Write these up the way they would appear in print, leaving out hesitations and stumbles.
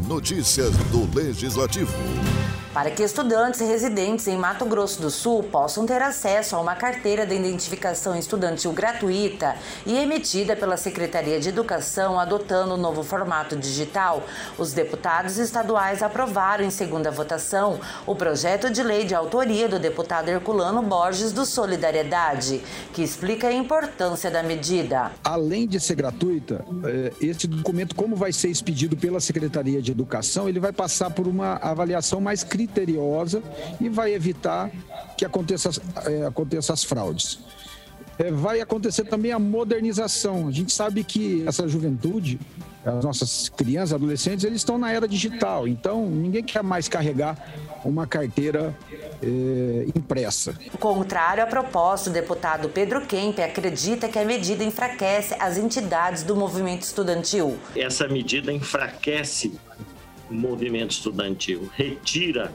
Notícias do Legislativo. Para que estudantes residentes em Mato Grosso do Sul possam ter acesso a uma carteira de identificação estudantil gratuita e emitida pela Secretaria de Educação adotando o novo formato digital, os deputados estaduais aprovaram em segunda votação o projeto de lei de autoria do deputado Herculano Borges do Solidariedade, que explica a importância da medida. Além de ser gratuita, esse documento, como vai ser expedido pela Secretaria de Educação, ele vai passar por uma avaliação mais criteriosa e vai evitar que aconteça as fraudes. Vai acontecer também a modernização. A gente sabe que essa juventude, as nossas crianças, adolescentes, eles estão na era digital. Então, ninguém quer mais carregar uma carteira impressa. Contrário à proposta, o deputado Pedro Kemp acredita que a medida enfraquece as entidades do movimento estudantil. Essa medida enfraquece o movimento estudantil, retira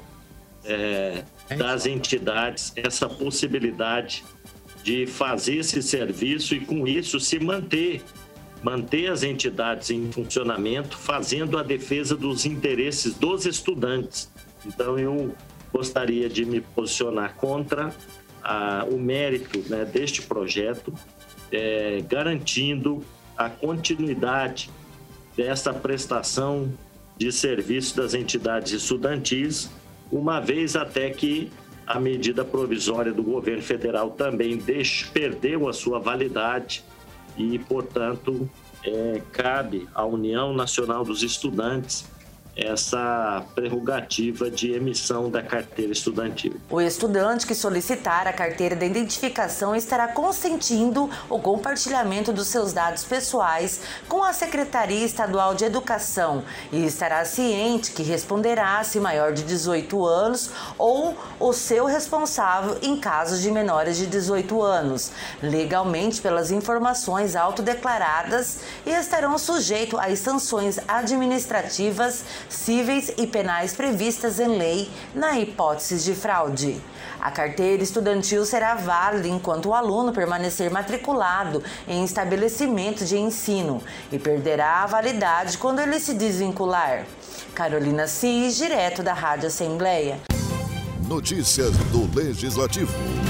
das entidades essa possibilidade de fazer esse serviço e, com isso, se manter as entidades em funcionamento, fazendo a defesa dos interesses dos estudantes. Então, eu gostaria de me posicionar contra o mérito, né, deste projeto, garantindo a continuidade dessa prestação de serviço das entidades estudantis, uma vez até que a medida provisória do governo federal também perdeu a sua validade e, portanto, cabe à União Nacional dos Estudantes essa prerrogativa de emissão da carteira estudantil. O estudante que solicitar a carteira de identificação estará consentindo o compartilhamento dos seus dados pessoais com a Secretaria Estadual de Educação e estará ciente que responderá se maior de 18 anos ou o seu responsável em casos de menores de 18 anos, legalmente pelas informações autodeclaradas, e estarão sujeitos às sanções administrativas, cíveis e penais previstas em lei na hipótese de fraude. A carteira estudantil será válida enquanto o aluno permanecer matriculado em estabelecimento de ensino e perderá a validade quando ele se desvincular. Carolina Cis, direto da Rádio Assembleia. Notícias do Legislativo.